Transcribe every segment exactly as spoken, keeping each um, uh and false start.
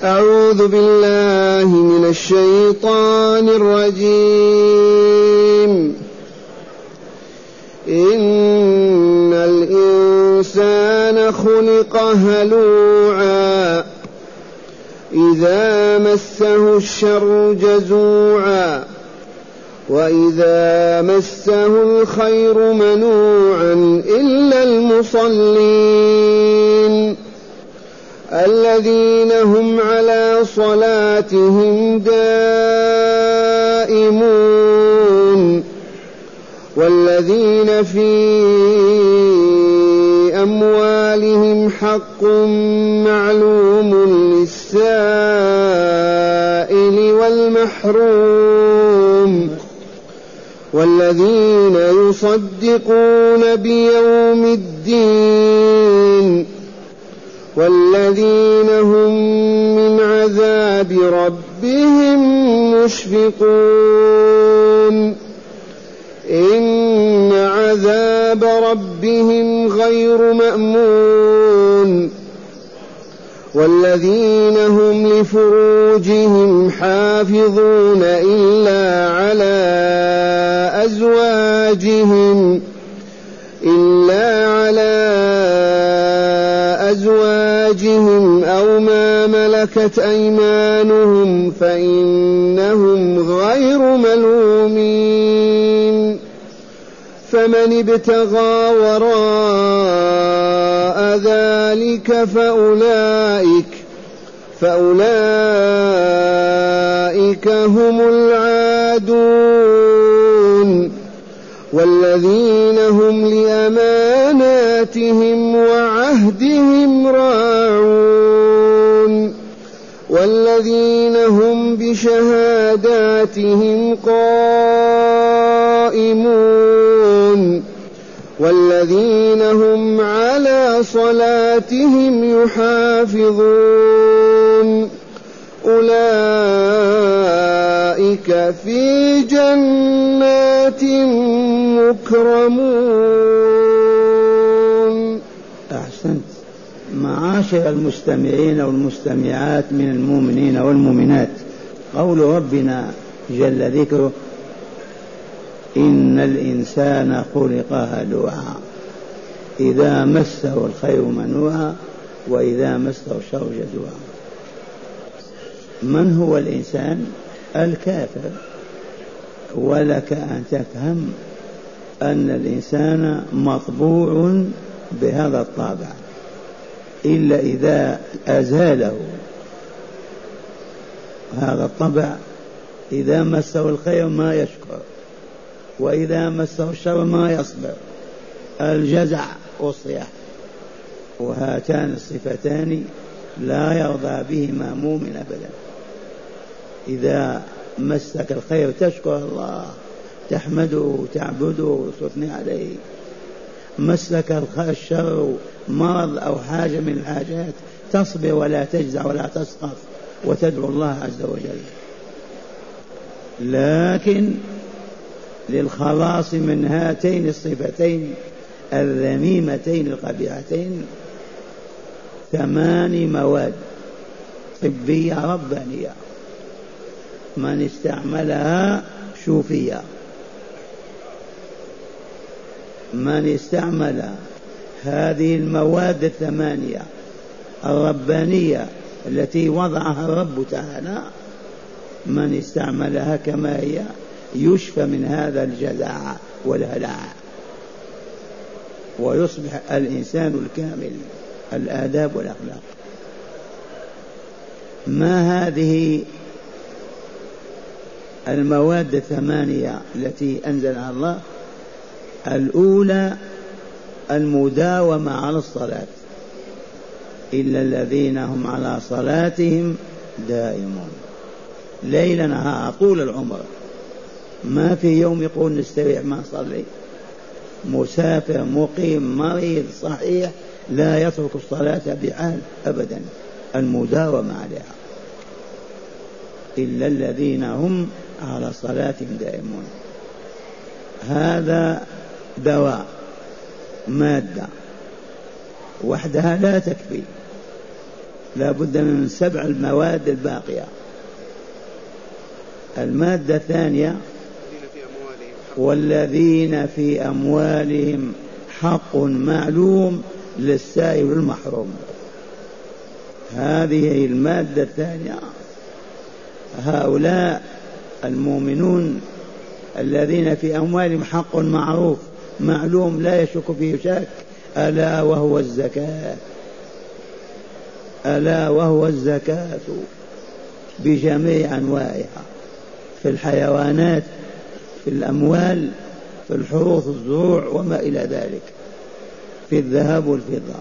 أعوذ بالله من الشيطان الرجيم. إن الإنسان خلق هلوعا إذا مسه الشر جزوعا وإذا مسه الخير منوعا إلا المصلين الذين هم على صلاتهم دائمون والذين في أموالهم حق معلوم للسائل والمحروم والذين يصدقون بيوم الدين والذين هم من عذاب ربهم مشفقون إن عذاب ربهم غير مأمون والذين هم لفروجهم حافظون إلا على أزواجهم إلا على أزواجهم أو ما ملكت أيمانهم فإنهم غير ملومين فمن ابتغى وراء ذلك فأولئك فأولئك هم العادون والذين هم لأماناتهم وعهدهم راعون والذين هم بشهاداتهم قائمون والذين هم على صلاتهم يحافظون أولئك في جنات مكرمون. أحسنت. معاشر المستمعين والمستمعات من المؤمنين والمؤمنات، قول ربنا جل ذكره: إن الإنسان خلق هلوعا إذا مسه الخير منوعا وإذا مسه الشر جزوعا. من هو الإنسان؟ الكافر. ولك أن تفهم أن الإنسان مطبوع بهذا الطابع، إلا إذا أزاله هذا الطبع. إذا مسه الخير ما يشكر، وإذا مسه الشر ما يصبر، الجزع والصياح، وهاتان الصفتان لا يرضى بهما مؤمن أبدا. إذا مسك الخير تشكر الله، تحمده، تعبده، تثني عليه. مسك الشر مرض أو حاجة من الحاجات تصبر ولا تجزع ولا تسقط وتدعو الله عز وجل. لكن للخلاص من هاتين الصفتين الذميمتين القبيحتين ثمان مواد طبية ربانية، من استعملها شوفية. من استعمل هذه المواد الثمانية الربانية التي وضعها الرب تعالى، من استعملها كما هي يشفى من هذا الجزع والهلع ويصبح الإنسان الكامل الآداب والأخلاق. ما هذه المواد الثمانية التي أنزلها الله؟ الأولى المداومة على الصلاة، إلا الذين هم على صلاتهم دائمون، ليل نهار طول العمر. ما في يوم يقول نستريح ما نصلي. مسافر، مقيم، مريض، صحيح، لا يترك الصلاة بحال أبدا، المداومة عليها. إلا الذين هم على صلاتهم دائمون. هذا دواء، مادة وحدها لا تكفي، لا بد من سبع المواد الباقية. المادة الثانية والذين في أموالهم حق معلوم للسائل والمحروم. هذه المادة الثانية. هؤلاء المؤمنون الذين في أموالهم حق معروف معلوم لا يشك فيه شك، ألا وهو الزكاة. ألا وهو الزكاة بجميع أنواعها، في الحيوانات، في الأموال، في الحروث الزروع وما إلى ذلك، في الذهب والفضة.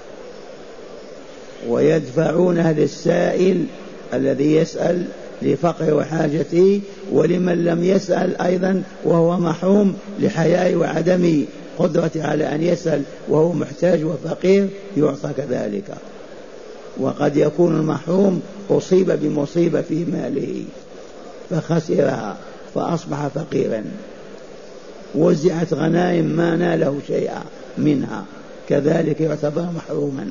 ويدفعونها للسائل الذي يسأل لفقر وحاجته، ولمن لم يسأل أيضا وهو محروم لحياء وعدم قدرة على أن يسأل وهو محتاج وفقير يعطى كذلك. وقد يكون المحروم أصيب بمصيبة في ماله فخسرها فأصبح فقيرا، وزعت غنائم ما ناله شيئا منها، كذلك يعتبر محروما.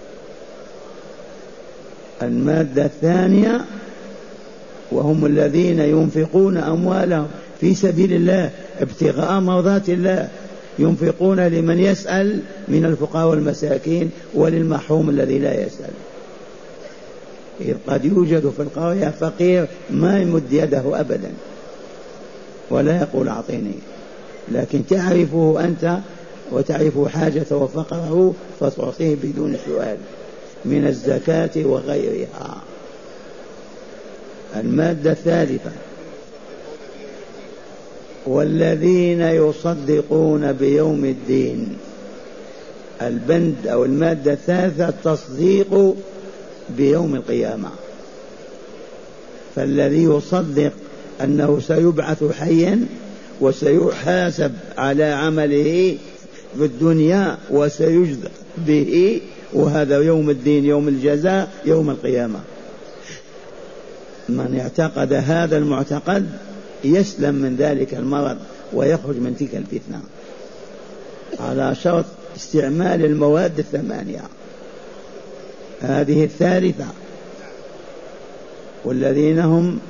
المادة الثانية وهم الذين ينفقون أموالهم في سبيل الله ابتغاء مرضات الله، ينفقون لمن يسأل من الفقراء والمساكين وللمحروم الذي لا يسأل. إذ قد يوجد في القرية فقير ما يمد يده أبدا ولا يقول أعطيني، لكن تعرفه أنت وتعرف حاجته وفقره فتعطيه بدون سؤال من الزكاة وغيرها. المادة الثالثة والذين يصدقون بيوم الدين. البند أو المادة الثالثة التصديق بيوم القيامة. فالذي يصدق أنه سيبعث حيا وسيحاسب على عمله في الدنيا وسيجزى به، وهذا يوم الدين، يوم الجزاء، يوم القيامة. من اعتقد هذا المعتقد يسلم من ذلك المرض ويخرج من تلك الفتنة على شرط استعمال المواد الثمانية. هذه الثالثة. والذين هم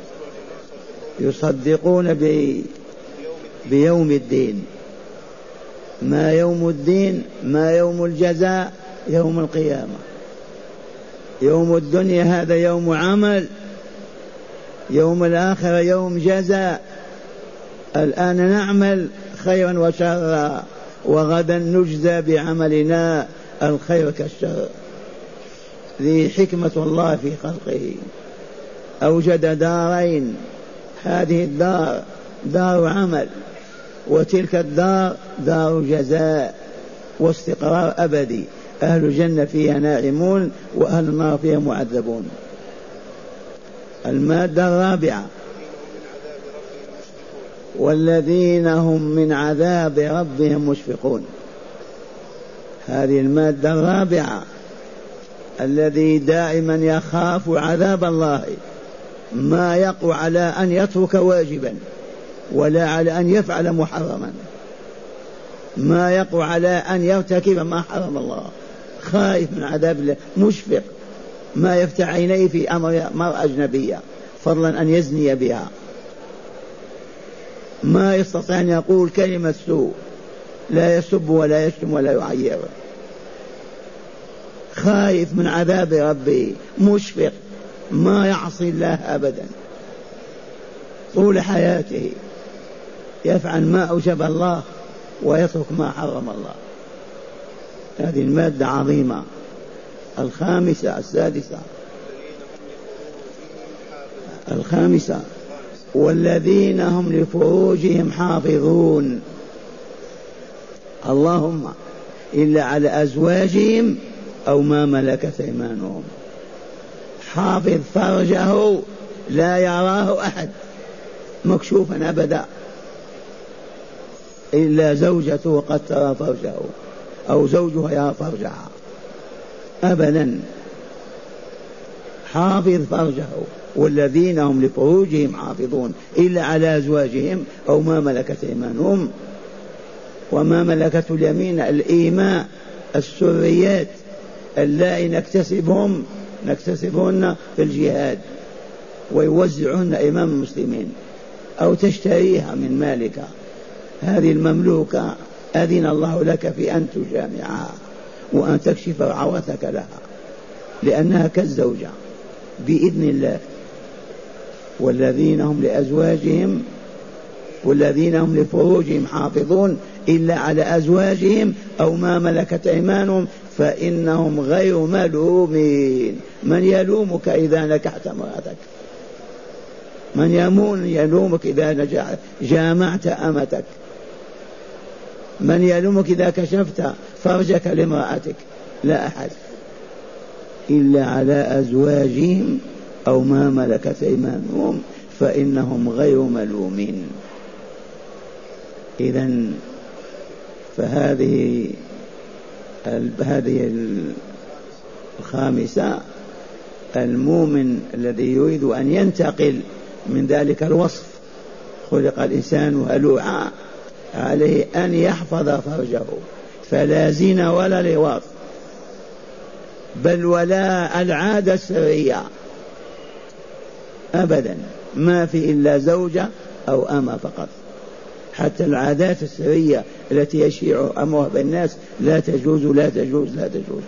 يصدقون بيوم الدين. ما يوم الدين؟ ما يوم الجزاء؟ يوم القيامة. يوم الدنيا هذا يوم عمل، يوم الآخرة يوم جزاء. الآن نعمل خيرا وشرا، وغدا نجزى بعملنا الخير كالشر. ذي حكمة الله في خلقه، أوجد دارين، هذه الدار دار عمل، وتلك الدار دار جزاء واستقرار أبدي. أهل الجنة فيها ناعمون وأهل النار فيها معذبون. المادة الرابعة والذين هم من عذاب ربهم مشفقون. هذه المادة الرابعة الذي دائما يخاف عذاب الله، ما يقوى على أن يترك واجبا ولا على أن يفعل محرما، ما يقوى على أن يرتكب ما حرم الله، خائف من عذاب الله، مشفق، ما يفتح عينيه في أمر مرأة أجنبية فضلا أن يزني بها، ما يستطيع أن يقول كلمة سوء، لا يسب ولا يشتم ولا يعير، خائف من عذاب ربه، مشفق، ما يعصي الله أبدا طول حياته، يفعل ما أوجب الله ويترك ما حرم الله. هذه المادة عظيمة. الخامسة السادسة الخامسة والذين هم لفروجهم حافظون، اللهم إلا على أزواجهم أو ما ملكت أيمانهم. حافظ فرجه لا يراه أحد مكشوفا أبدا إلا زوجته قد ترى فرجه أو زوجها يرى فرجها أبدا. حافظ فرجه والذين هم لفروجهم حافظون إلا على أزواجهم أو ما ملكت أيمانهم. وما ملكت اليمين الإيماء، السريات اللائي نكتسبهم نكتسبهن في الجهاد ويوزعهن إمام المسلمين، أو تشتريها من مالك. هذه المملوكة أذن الله لك في أن تجامعها وأن تكشف عورتك لها، لأنها كالزوجة بإذن الله. والذين هم لأزواجهم والذين هم لفروجهم حافظون إلا على أزواجهم أو ما ملكت أيمانهم فإنهم غير ملومين. من يلومك إذا نكحت امرأتك؟ من يمون يلومك إذا جامعت أمتك؟ من يلومك إذا كشفت فرجك لامرأتك؟ لا أحد، إلا على أزواجهم أو ما ملكت أيمانهم فإنهم غير ملومين. إذن فهذه هذه الخامسة، المؤمن الذي يريد أن ينتقل من ذلك الوصف، خلق الإنسان هلوعا، عليه أن يحفظ فرجه، فلا زنا ولا لواط، بل ولا العادة السرية أبدا، ما في إلا زوجة أو أمة فقط. حتى العادات السرية التي يشيع أمرها بالناس لا تجوز لا تجوز لا تجوز،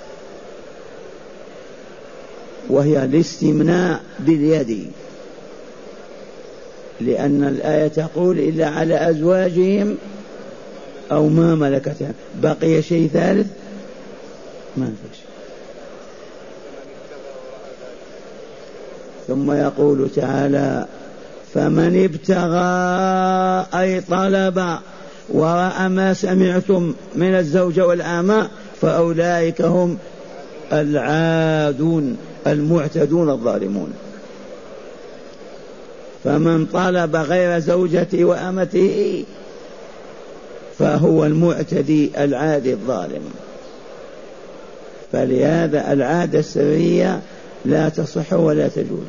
وهي الاستمناء باليد، لأن الآية تقول إلا على أزواجهم أو ما ملكت. بقي شيء ثالث؟ ما في شيء. ثم يقول تعالى: فمن ابتغى أي طلب ورأى ما سمعتم من الزوجة والآماء فأولئك هم العادون المعتدون الظالمون. فمن طلب غير زوجته وأمته فهو المعتدي العادي الظالم. فلهذا العادة السرية لا تصح ولا تجوز.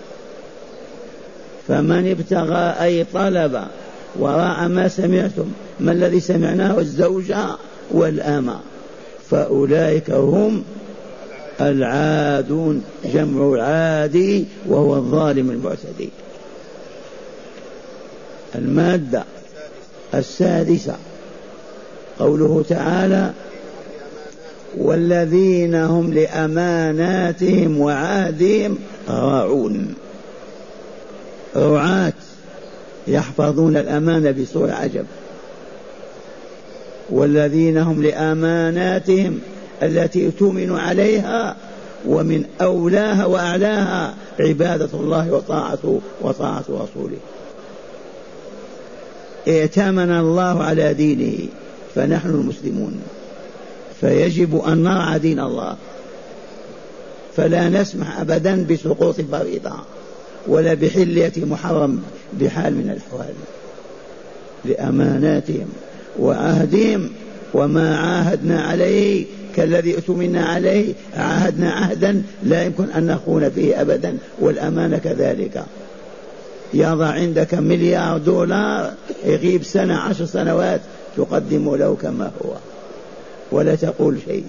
فمن ابتغى أي طلب وراء ما سمعتم، ما الذي سمعناه؟ الزوجة والأمة، فأولئك هم العادون، جمع عادي وهو الظالم المعتدي. المادة السادسة قوله تعالى: والذين هم لأماناتهم وعهدهم راعون. رعاة يحفظون الأمانة بصورة عجب. والذين هم لأماناتهم التي تؤمن عليها، ومن أولاها وأعلاها عبادة الله وطاعته وطاعة رسوله. ائتمن الله على دينه فنحن المسلمون، فيجب أن نرعى دين الله، فلا نسمح أبدا بسقوط فريضة ولا بحلية محرم بحال من الأحوال. لأماناتهم وعهدهم، وما عاهدنا عليه كالذي اؤتمنا عليه، عاهدنا عهدا لا يمكن أن نخون فيه أبدا، والأمانة كذلك. يضع عندك مليار دولار، يغيب سنة عشر سنوات تقدم له كما هو ولا تقول شيء.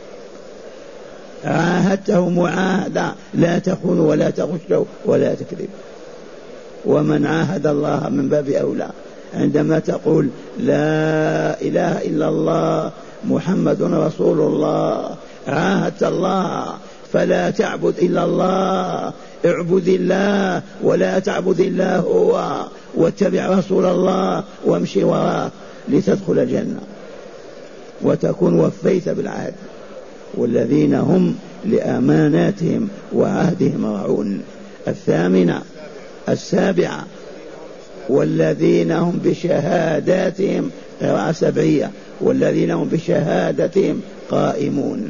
عاهدته معاهدة لا تخون ولا تغش ولا تكذب. ومن عاهد الله من باب أولى. عندما تقول لا إله إلا الله محمد رسول الله، عاهدت الله، فلا تعبد إلا الله، اعبد الله ولا تعبد الله هو، واتبع رسول الله وامشي وراه لتدخل الجنة وتكون وفيت بالعهد. والذين هم لأماناتهم وعهدهم راعون. الثامنة السابعة والذين هم بشهاداتهم، قراءة سبعية، والذين هم بشهادتهم قائمون.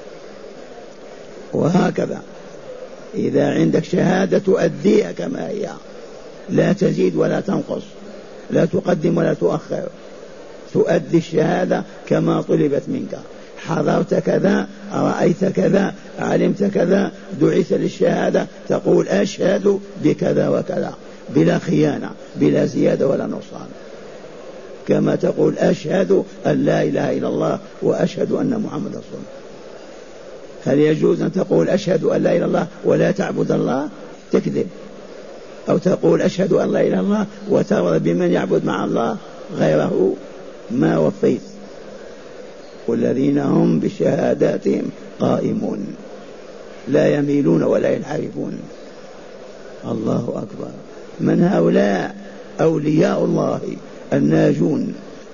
وهكذا إذا عندك شهادة تؤديها كما هي، لا تزيد ولا تنقص، لا تقدم ولا تؤخر، تؤدي الشهادة كما طلبت منك. حضرت كذا، رأيت كذا، علمت كذا، دعيت للشهادة، تقول أشهد بكذا وكذا بلا خيانة، بلا زيادة ولا نقصان، كما تقول أشهد أن لا إله إلا الله وأشهد أن محمد رسول الله. هل يجوز أن تقول أشهد أن لا إله إلا الله ولا تعبد الله؟ تكذب. أو تقول أشهد أن لا إله إلا الله وترضى بمن يعبد مع الله غيره، ما وفيت. والذين هم بشهاداتهم قائمون لا يميلون ولا ينحرفون. الله أكبر. من هؤلاء؟ أولياء الله الناجون.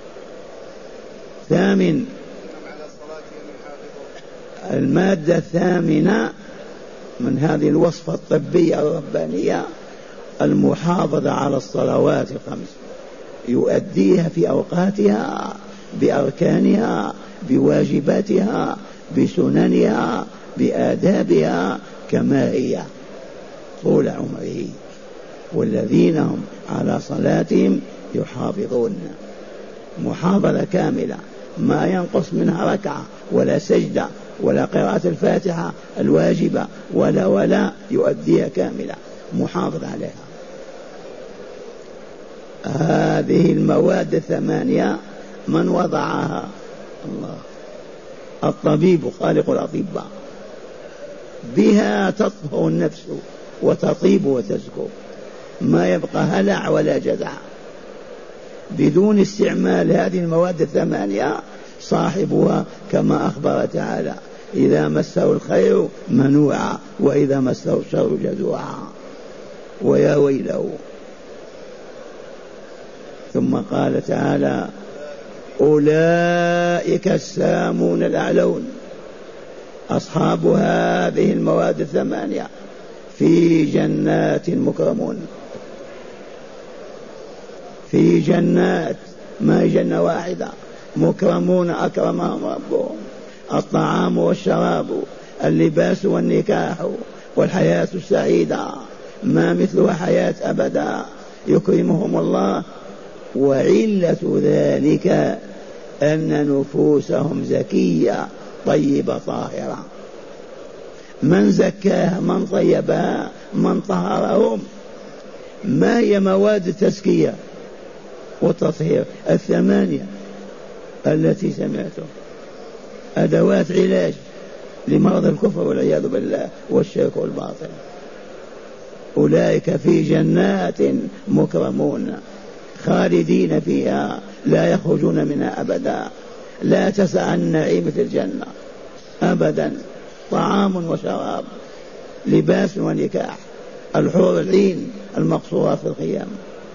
ثامن، المادة الثامنة من هذه الوصفة الطبية الربانية المحافظة على الصلوات الخمس، يؤديها في أوقاتها بأركانها بواجباتها بسننها بآدابها كما هي طول عمره. والذين هم على صلاتهم يحافظون، محافظة كاملة، ما ينقص منها ركعة ولا سجدة ولا قراءة الفاتحة الواجبة ولا ولا يؤديها كاملة، محافظ عليها. هذه المواد الثمانية من وضعها؟ الله، الطبيب خالق الأطباء. بها تطهر النفس وتطيب وتزكو، ما يبقى هلع ولا جزع. بدون استعمال هذه المواد الثمانية صاحبها كما أخبر تعالى إذا مسه الخير منوعا وإذا مسه الشر جزوعا، ويا ويله. ثم قال تعالى أولئك السامون الأعلون، أصحاب هذه المواد الثمانية في جنات مكرمون. في جنات، ما هي جنة واحدة، مكرمون أكرمهم ربهم. الطعام والشراب، اللباس والنكاح والحياة السعيدة، ما مثلها حياة أبدا، يكرمهم الله. وعلة ذلك أن نفوسهم زكية طيبة طاهرة. من زكاها؟ من طيبها؟ من طهرهم؟ ما هي مواد التزكية والتطهير الثمانية التي سمعتم؟ أدوات علاج لمرض الكفر والعياذ بالله والشرك والباطل. أولئك في جنات مكرمون خالدين فيها لا يخرجون منها أبدا، لا تسع عن النعيم في الجنة أبدا. طعام وشراب، لباس ونكاح، الحور العين المقصورات في الخيام.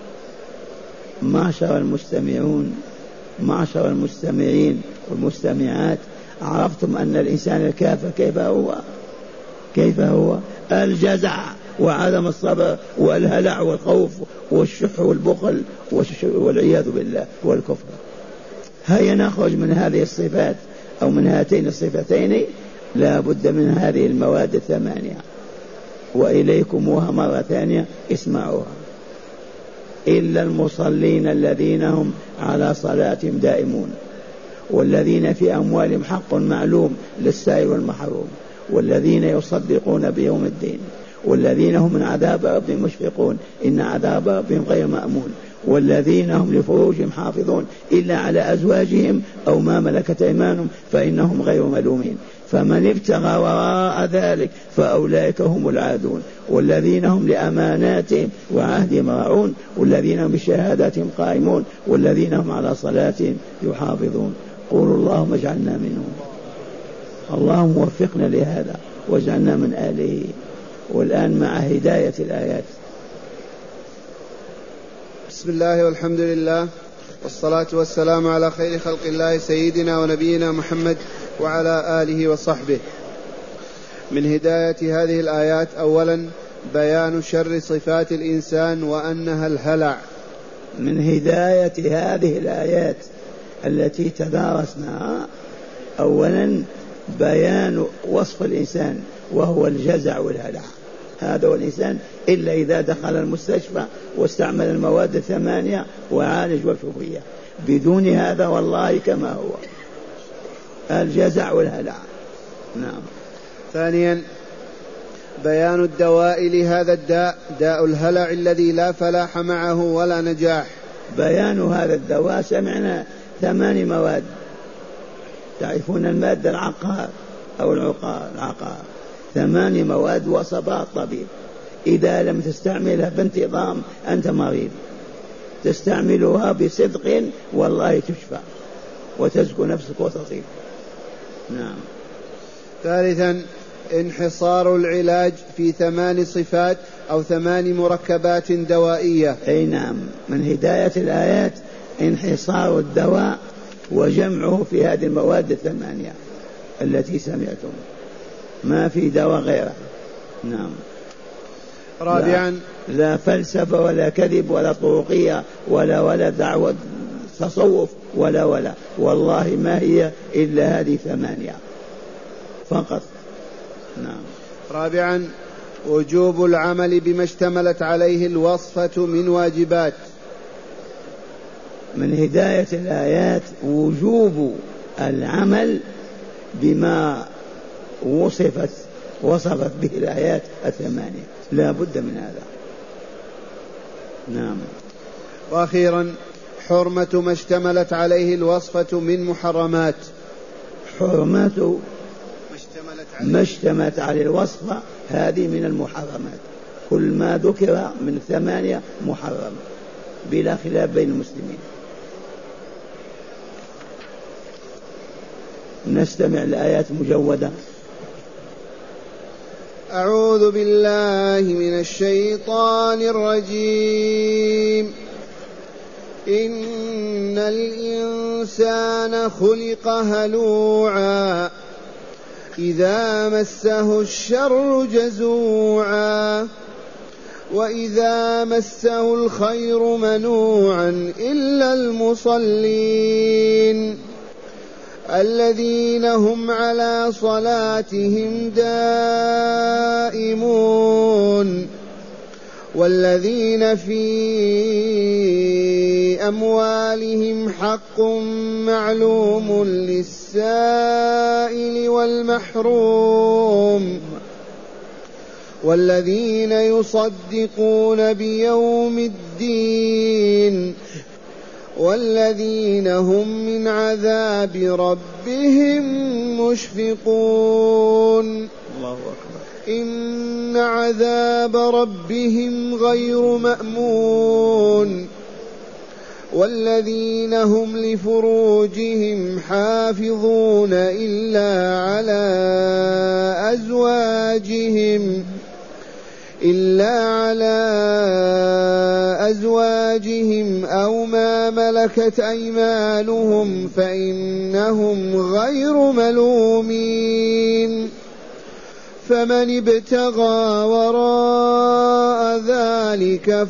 معشر المستمعون، معشر المستمعين والمستمعات، عرفتم أن الإنسان الكافر كيف هو؟ كيف هو؟ الجزع وعدم الصبر والهلع والخوف والشح والبخل والعياذ بالله والكفر. هيا نخرج من هذه الصفات أو من هاتين الصفتين، لا بد من هذه المواد الثمانية. وإليكموها مرة ثانية اسمعوها. إلا المصلين الذين هم على صلاتهم دائمون، والذين في أموالهم حق معلوم للسائل والمحروم، والذين يصدقون بيوم الدين، والذين هم من عذاب ربهم مشفقون إن عذاب ربهم غير مأمون، والذين هم لفروجهم حافظون إلا على أزواجهم أو ما ملكت أيمانهم فإنهم غير ملومين، فمن ابتغى وراء ذلك فأولئك هم العادون، والذين هم لأماناتهم وعهدهم راعون، والذين هم بشهاداتهم قائمون، والذين هم على صلاتهم يحافظون. قولوا اللهم اجعلنا منهم. اللهم وفقنا لهذا واجعلنا من آله. والآن مع هداية الآيات. بسم الله والحمد لله والصلاة والسلام على خير خلق الله سيدنا ونبينا محمد وعلى آله وصحبه. من هداية هذه الآيات أولا بيان شر صفات الإنسان وأنها الهلع. من هداية هذه الآيات التي تدارسناها أولا بيان وصف الإنسان وهو الجزع والهلع. هذا هو الإنسان إلا إذا دخل المستشفى واستعمل المواد الثمانية وعالج وشفية، بدون هذا والله كما هو الجزع والهلع. نعم. ثانيا بيان الدواء لهذا الداء، داء الهلع الذي لا فلاح معه ولا نجاح. بيان هذا الدواء سمعنا ثمان مواد. تعرفون المادة العقار أو العقار العقار ثماني مواد وصفها الطبيب، إذا لم تستعملها بانتظام أنت مريض، تستعملها بصدق والله تشفى وتزكو نفسك وتطيب. نعم. ثالثا انحصار العلاج في ثمان صفات أو ثمان مركبات دوائية. أي نعم، من هداية الآيات انحصار الدواء وجمعه في هذه المواد الثمانية التي سمعتم، ما في دواء غيره. نعم. رابعا لا, لا فلسفة ولا كذب ولا طرقية ولا ولا دعوة تصوف ولا ولا والله ما هي إلا هذه ثمانية فقط. نعم. رابعا وجوب العمل بما اشتملت عليه الوصفة من واجبات. من هداية الآيات وجوب العمل بما وصفت وصفت به الآيات الثمانية، لا بد من هذا. نعم. وأخيرا حرمة ما اشتملت عليه الوصفة من محرمات. حرمة ما اشتملت عليه الوصفة هذه من المحرمات، كل ما ذكر من ثمانية محرم بلا خلاف بين المسلمين. نستمع لآيات مجودة. أعوذ بالله من الشيطان الرجيم. إن الإنسان خلق هلوعا إذا مسه الشر جزوعا وإذا مسه الخير منوعا إلا المصلين الذين هم على صلاتهم دائمون والذين في أموالهم حق معلوم للسائل والمحروم والذين يصدقون بيوم الدين والذين هم من عذاب ربهم مشفقون. الله أكبر. إن عذاب ربهم غير مأمون والذين هم لفروجهم حافظون إلا على أزواجهم إلا على أزواجهم أو ما ملكت أيمانهم فإنهم غير ملومين فمن ابتغى وراء ذلك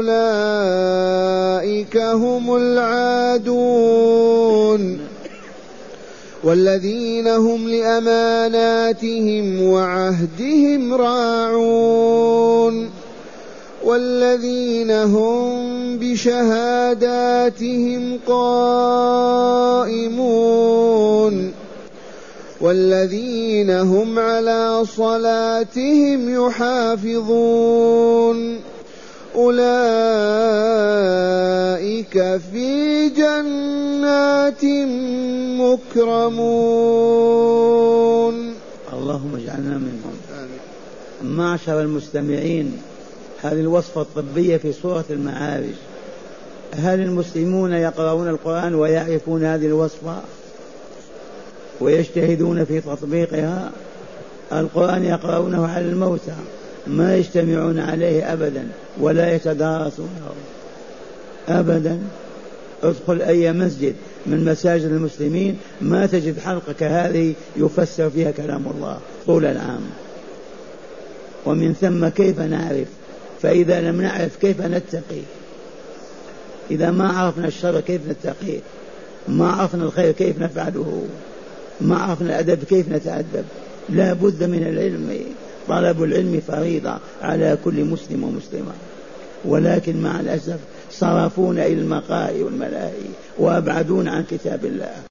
فأولئك هم العادون والذين هم لأماناتهم وعهدهم راعون والذين هم بشهاداتهم قائمون والذين هم على صلاتهم يحافظون أولئك في جنات مكرمون. اللهم اجعلنا منهم. معشر المستمعين، هذه الوصفة الطبية في سورة المعارج. هل المسلمون يقرؤون القرآن ويعرفون هذه الوصفة ويجتهدون في تطبيقها؟ القرآن يقرؤونه على الموتى، ما يجتمعون عليه أبدا ولا يتدارسونه أبدا. ادخل أي مسجد من مساجد المسلمين ما تجد حلقة كهذه يفسر فيها كلام الله طول العام. ومن ثم كيف نعرف؟ فإذا لم نعرف كيف نتقي؟ إذا ما عرفنا الشر كيف نتقيه؟ ما عرفنا الخير كيف نفعله؟ ما عرفنا الأدب كيف نتأدب؟ لا بد من العلم. طلب العلم فريضة على كل مسلم ومسلمة، ولكن مع الأسف صرفون إلى المقاهي والملاهي وأبعدون عن كتاب الله.